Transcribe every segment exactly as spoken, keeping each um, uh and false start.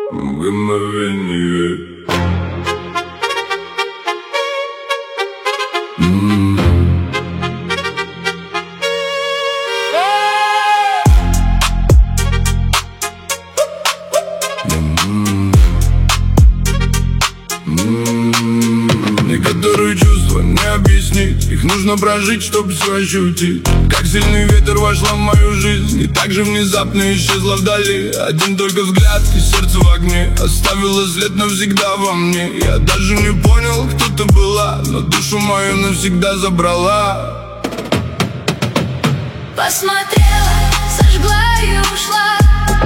мгновение. М-м. М-м. М-м. Некоторые чувства не объяснить, их нужно прожить, чтобы все ощутить. Как сильный ветер вошла в мою жизнь и так же внезапно исчезла вдали. Один только взгляд и сердце в огне оставило след навсегда во мне. Я даже не понял, кто ты была, но душу мою навсегда забрала. Посмотрела, сожгла и ушла.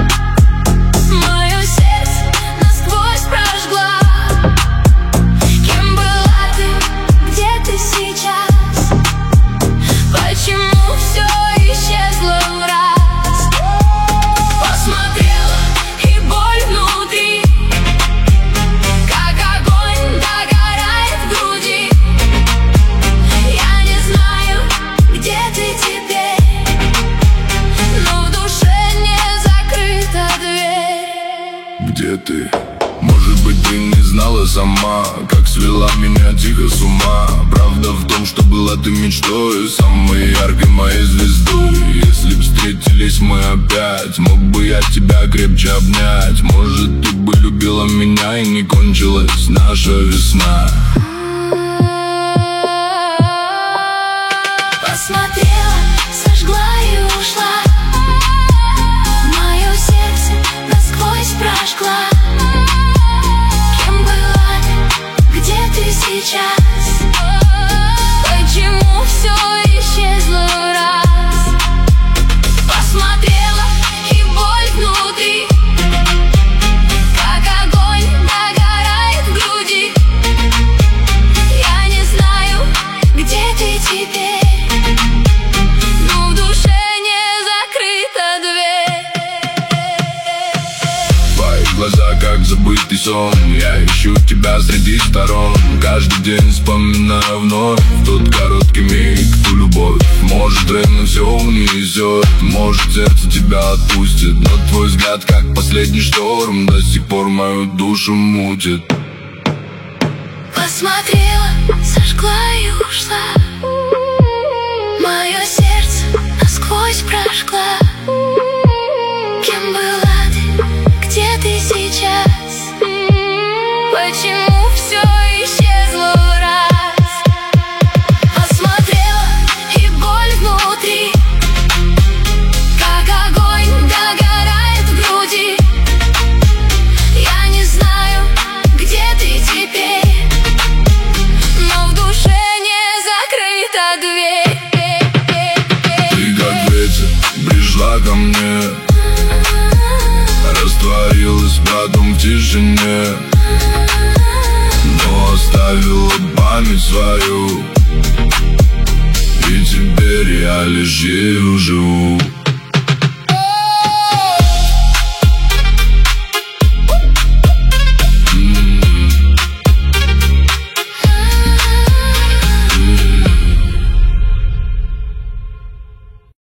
Мое сердце насквозь прожгла. Кем была ты, где ты сейчас? Почему все исчезло в раз? Посмотрела, и боль внутри, как огонь догорает в груди. Я не знаю, где ты теперь, но в душе не закрыта дверь. Где ты? Может быть, ты не знала сама, как свела меня тихо с ума. Правда в том, что была ты мечтой, самой яркой моей звездой. Если б встретились мы опять, мог бы я тебя крепче обнять. Может, ты бы любила меня и не кончилась наша весна. Посмотрела, сожгла и ушла. Мое сердце насквозь прожгла. Кем была ты, где ты сейчас? Почему все исчезло в раз? Посмотрела, и боль внутри, как огонь догорает в груди. Я не знаю, где ты теперь, но в душе не закрыта дверь. Твои глаза, как забытый сон, я ищу тебя среди сторон. Каждый день вспоминаю вновь тот короткий миг, ту любовь. Может, время все унесет, может, сердце тебя отпустит, но твой взгляд, как последний шторм, до сих пор мою душу мутит. Посмотрела, сожгла и ушла. Мое сердце насквозь прожгла. Кем была ты, где ты сейчас? Почему все исчезло в раз? Посмотрела, и боль внутри, как огонь догорает в груди. Я не знаю, где ты теперь, но в душе не закрыта дверь. Ты как ветер пришла ко мне, растворилась потом в тишине, но оставила память свою, и теперь я лишь ею живу.